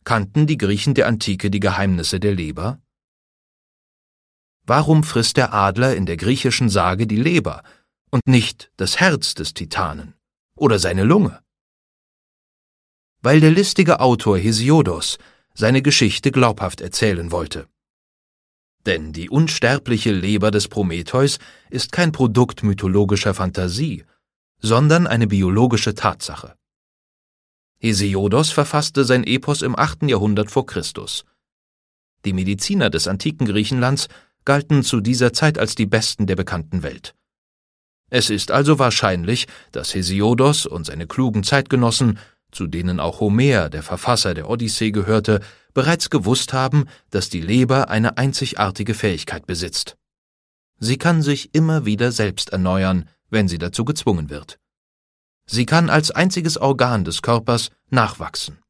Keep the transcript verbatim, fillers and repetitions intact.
Kannten die Griechen der Antike die Geheimnisse der Leber? Warum frisst der Adler in der griechischen Sage die Leber und nicht das Herz des Titanen oder seine Lunge? Weil der listige Autor Hesiodos seine Geschichte glaubhaft erzählen wollte. Denn die unsterbliche Leber des Prometheus ist kein Produkt mythologischer Fantasie, sondern eine biologische Tatsache. Hesiodos verfasste sein Epos im achten Jahrhundert vor Christus. Die Mediziner des antiken Griechenlands galten zu dieser Zeit als die besten der bekannten Welt. Es ist also wahrscheinlich, dass Hesiodos und seine klugen Zeitgenossen, zu denen auch Homer, der Verfasser der Odyssee, gehörte, bereits gewusst haben, dass die Leber eine einzigartige Fähigkeit besitzt. Sie kann sich immer wieder selbst erneuern, wenn sie dazu gezwungen wird. Sie kann als einziges Organ des Körpers nachwachsen.